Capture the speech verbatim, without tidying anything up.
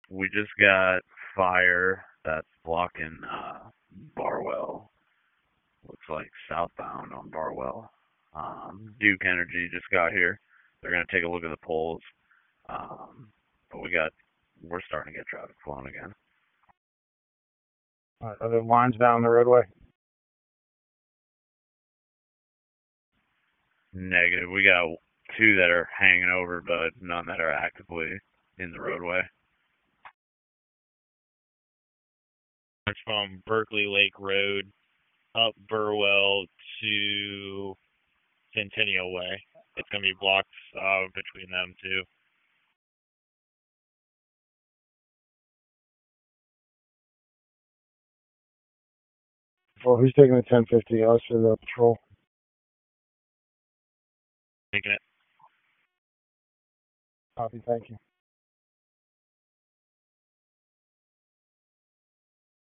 We just got fire that's blocking uh, Barwell. Looks like southbound on Barwell. Um, Duke Energy just got here. They're gonna take a look at the poles. Um, but we got we're starting to get traffic flowing again. All right, are there lines down the roadway? Negative. We got two that are hanging over, but none that are actively in the roadway. It's from Berkeley Lake Road up Burwell to Centennial Way. It's going to be blocks uh, between them two. Well, who's taking the ten fifty? Us or the patrol? Taking it. Copy, thank you.